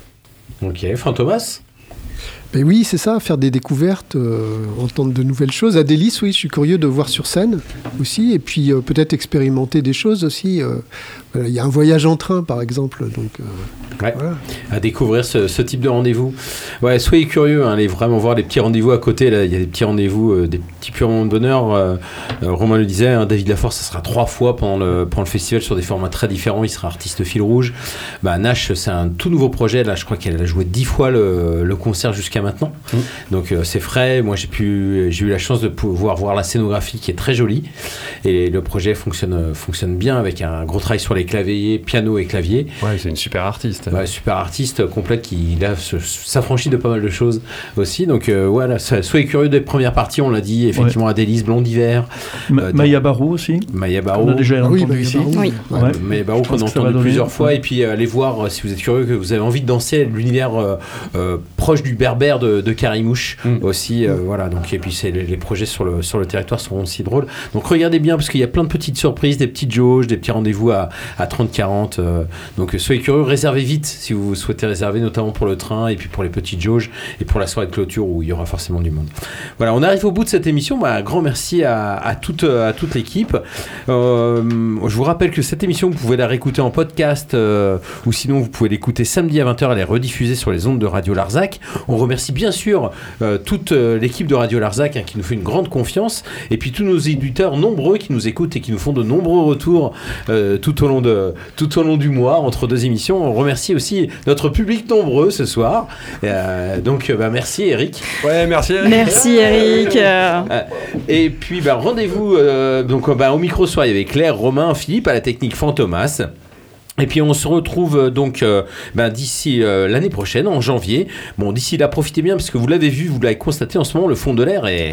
Ok, Fantomas ? Ben oui, c'est ça, faire des découvertes, euh, entendre de nouvelles choses. Adélis, oui, je suis curieux de voir sur scène aussi, et puis euh, peut-être expérimenter des choses aussi. Euh, voilà, il y a un voyage en train, par exemple. Donc, euh, ouais. Voilà. À découvrir ce, ce type de rendez-vous. Ouais, soyez curieux, hein, allez vraiment voir les petits rendez-vous à côté. Là, il y a des petits rendez-vous, euh, des petits purs moments de bonheur. Euh, euh, Romain le disait, hein, David Laforce, ça sera trois fois pendant le, pendant le festival sur des formats très différents. Il sera artiste fil rouge. Bah, Nash, c'est un tout nouveau projet. Là, je crois qu'elle a joué dix fois le, le concert jusqu'à maintenant. Mmh. Donc euh, c'est frais. Moi, j'ai pu, j'ai eu la chance de pouvoir voir la scénographie qui est très jolie. Et le projet fonctionne, fonctionne bien avec un gros travail sur les claviers, piano et clavier. Ouais, c'est une super artiste. Ouais, super artiste complète qui là s'affranchit de pas mal de choses aussi. Donc euh, voilà, soyez curieux des premières parties. On l'a dit effectivement, ouais. Adélis, Blond d'hiver. Ma- euh, Maya Barou aussi. Maya Barou. On a déjà entendu oui, ici. Barou. Oui. Ouais, ouais. Maya Barou qu'on a entendu plusieurs fois. Ouais. Et puis euh, allez voir euh, si vous êtes curieux, que vous avez envie de danser l'univers euh, euh, proche du berbère de, de Carimouche mm. aussi. Euh, mm. Voilà. Donc et puis c'est les, les projets sur le sur le territoire seront aussi drôles. Donc regardez bien parce qu'il y a plein de petites surprises, des petites jauges, des petits rendez-vous à à trente quarante. Euh, donc soyez curieux, réservez vite si vous souhaitez réserver, notamment pour le train et puis pour les petites jauges et pour la soirée de clôture où il y aura forcément du monde. Voilà, on arrive au bout de cette émission. Bah, un grand merci à, à toute à toute l'équipe. Euh, je vous rappelle que cette émission vous pouvez la réécouter en podcast euh, ou sinon vous pouvez l'écouter samedi à vingt heures. Elle est rediffusée sur les ondes de Radio Larzac. On remercie bien sûr euh, toute euh, l'équipe de Radio Larzac hein, qui nous fait une grande confiance et puis tous nos éditeurs nombreux qui nous écoutent et qui nous font de nombreux retours euh, tout au long de tout au long du mois entre deux émissions. On remercie aussi notre public nombreux ce soir. Euh, donc bah, merci Eric. Ouais, merci Eric. Merci Eric. Euh, et puis bah, rendez-vous euh, donc bah, au micro soir il y avait Claire, Romain, Philippe à la technique Fantomas. Et puis on se retrouve donc euh, ben, d'ici euh, l'année prochaine, en janvier. Bon, d'ici là, profitez bien, parce que vous l'avez vu, vous l'avez constaté, en ce moment, le fond de l'air est...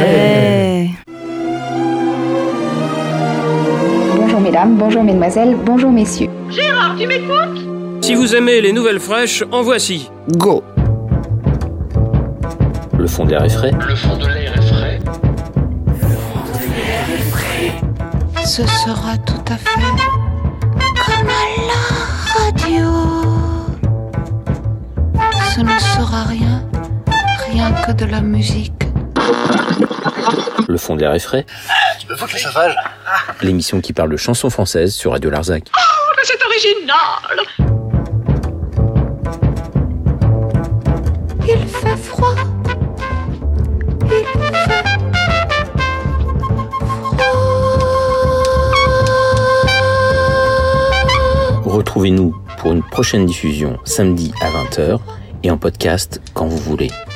frais. Bonjour mesdames, bonjour mesdemoiselles, bonjour messieurs. Gérard, tu m'écoutes ? Si vous aimez les nouvelles fraîches, en voici. Go. Le fond de l'air est frais. Le fond de l'air est frais. Le fond de l'air est frais. Ce sera tout à fait... comme à la radio. Ce ne sera rien, rien que de la musique. Le fond de l'air est frais. Ah, tu peux foutre le chauffage. Ah. L'émission qui parle de chansons françaises sur Radio Larzac. Oh, mais c'est original. Il fait froid. Il fait Retrouvez-nous pour une prochaine diffusion samedi à vingt heures et en podcast quand vous voulez.